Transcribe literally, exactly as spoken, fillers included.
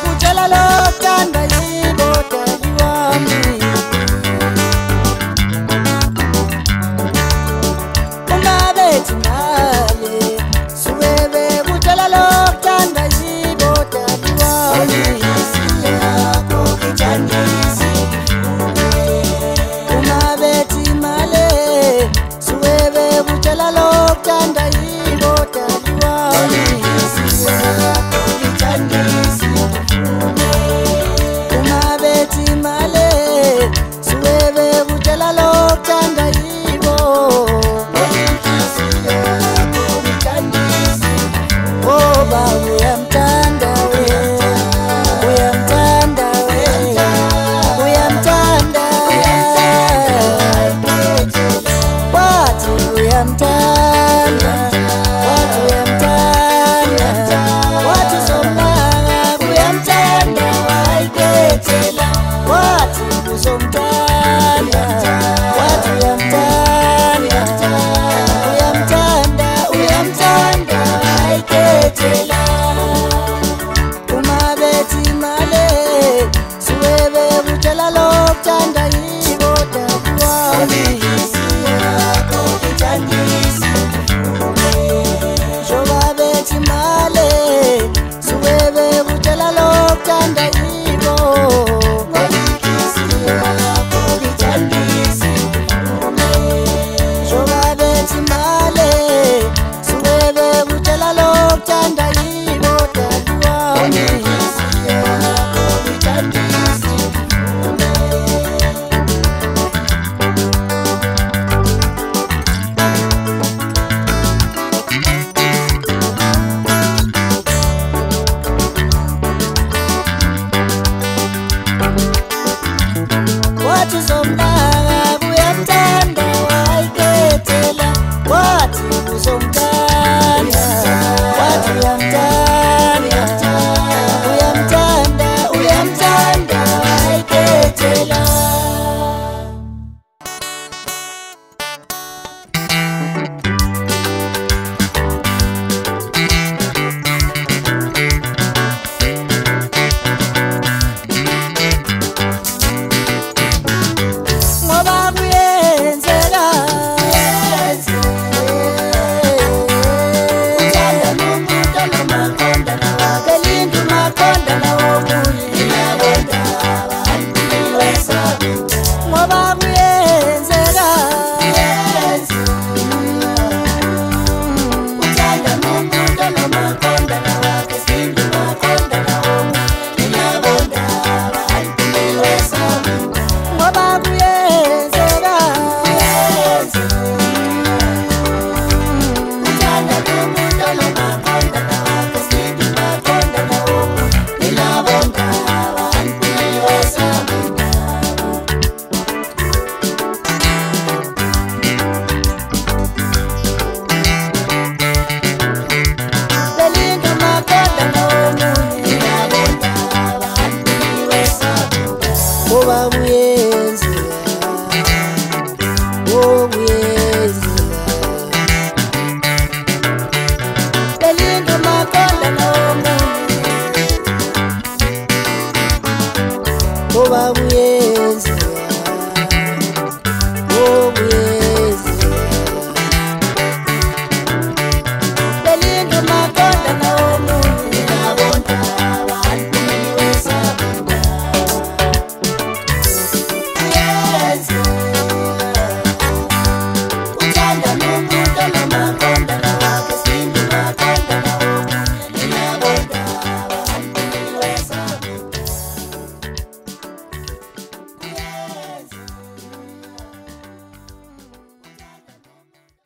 kutshela lo thanda yibo dali wami ungabethi mali suwebe kutshela lo thanda yibo dali wami siyakho ngithandisi ungabethi mali suwebe kutshela lo thanda yibo dali wami siyakho ngithandisi ungabethi mali suwebe kutshela lo thanda yibo Oba uyamthanda we uyamthanda we uyamthanda wathi uyamthanda wathi uyamthanda wathi somnaka uyamthanda wayibethela wathi uzomthanda wathi uyamthanda uyamthanda uyamthanda wayibethela umabethi male suwebe kutshela lo thanda yibo dali wami siyakho ngithandisi njobabethi male suwebe kutshela lo thanda yibo siyakho ngithandisi njobabethi male suwebe kutshela lo thanda yibo dali wami siyakho ngithandisi wathi somnaka uyamthanda wayibethela wathi uzomthanda wathi uyamthanda uyamthanda uyamthanda wayibethela ngoba kuyenzeka uthanda nomuntu onomaqonda nawe belinda umaqonda nawe ngiyabonda abantu ngoba kuyenzeka uthanda nomuntu onomaqonda nawe belinda umaqonda nawe ngiyabonda abantu ngoba kuyenzeka uthanda nomuntu onomaqonda nawe belinda umaqonda nawe ngiyabonda abantu belinda umaqonda nawe ngiyabonda abantu ngoba kuyenzeka oh kuyenzeka belinda umaqonda nawe ngoba kuyenzeka